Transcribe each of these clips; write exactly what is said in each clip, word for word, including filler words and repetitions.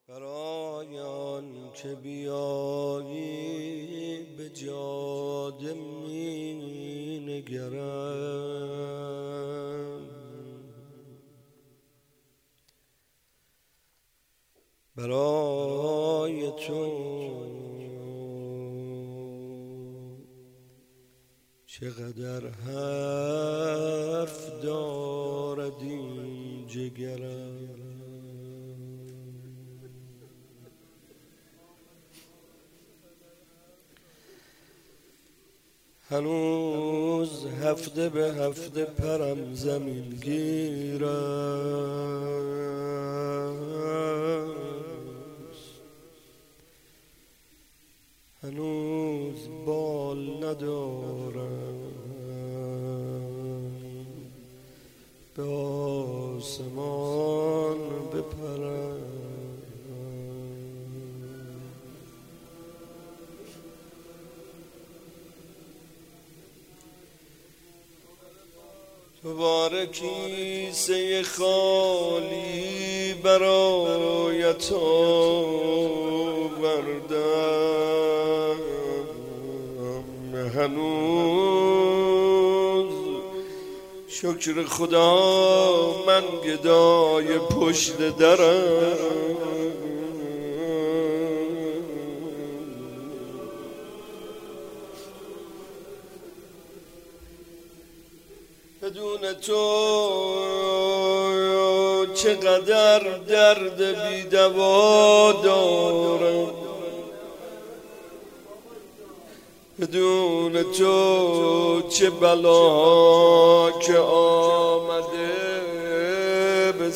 برای آن که بیایی به جاده می نگرم، برای تو چقدر حرف دارد این جگرم. هنوز هفته به هفته پرم زمین گیر است، هنوز بال ندارم به آسمان بپرم. تو بار کیسه خالی برایت آوردم، هنوز شکر خدا من گدای پشت درم. بدون تو چقدر درد بی دوا دارم، بدون تو چه بلا که آمده به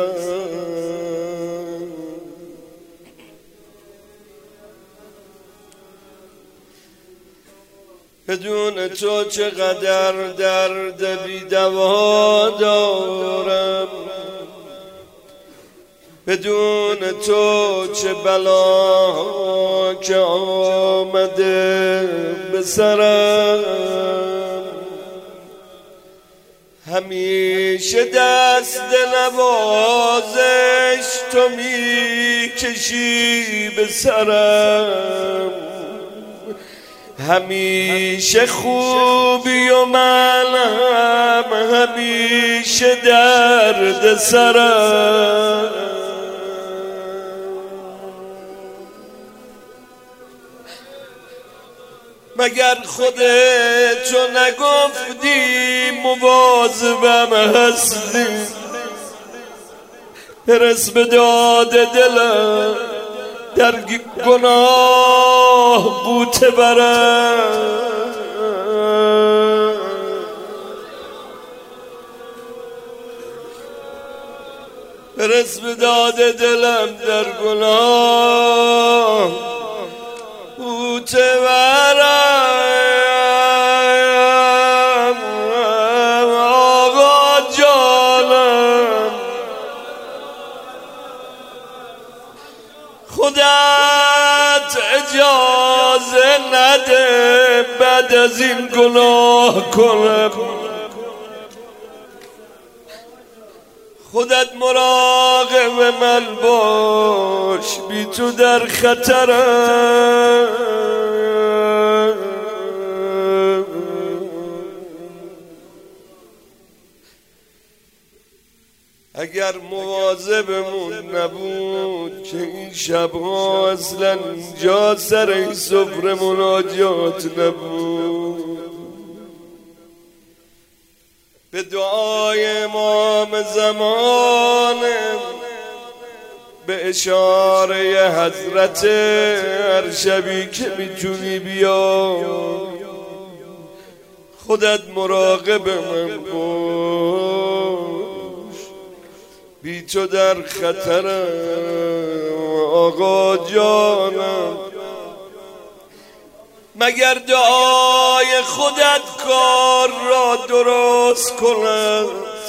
سرم. بدون تو چقدر درد بی دوا دارم، بدون تو چه بلا که آمده به سرم. همیشه دست نوازش تو می کشی به سرم، همیشه خوبی و منم همیشه درد سرم. مگر خودت تو نگفتی مواظبم هستی؟ برس به داد دلم در گناه بوته برم. برس به داد دلم در گناه بوته برم. آقا جانم خودت اجازه نده بعد از این گناه کنم. خودت مراقب من باش بی تو در خطرم. اگر مواظبمون نبود که این شبها اصلا اینجا سر این سفره مناجات نبود. به دعای امام زمان به اشاره حضرت هر شبی که میتونی بیا خودت مراقب من باش بی تو در خطرم. آقا جانم مگر دعای خودت کار را درست کند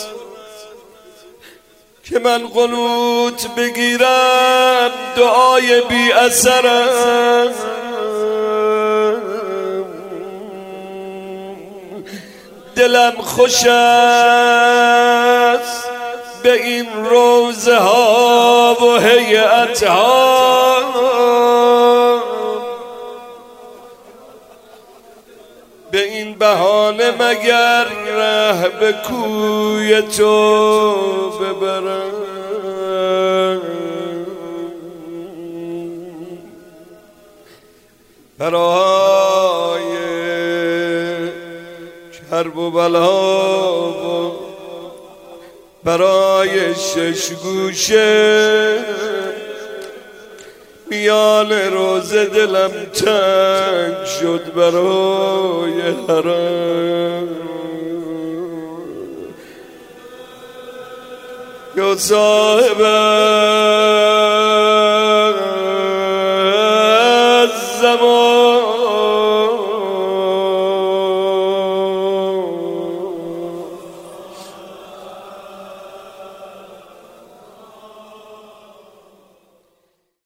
که من قنوت بگیرم دعای بی اثرم. دلم خوش است به این روزه ها و هیئت ها، به این بهانه مگر ره به کوی تو ببرم. برای کرب و بلا و برای شش گوشه میان روزه دلم تنگ شد برای حرم. یا صاحب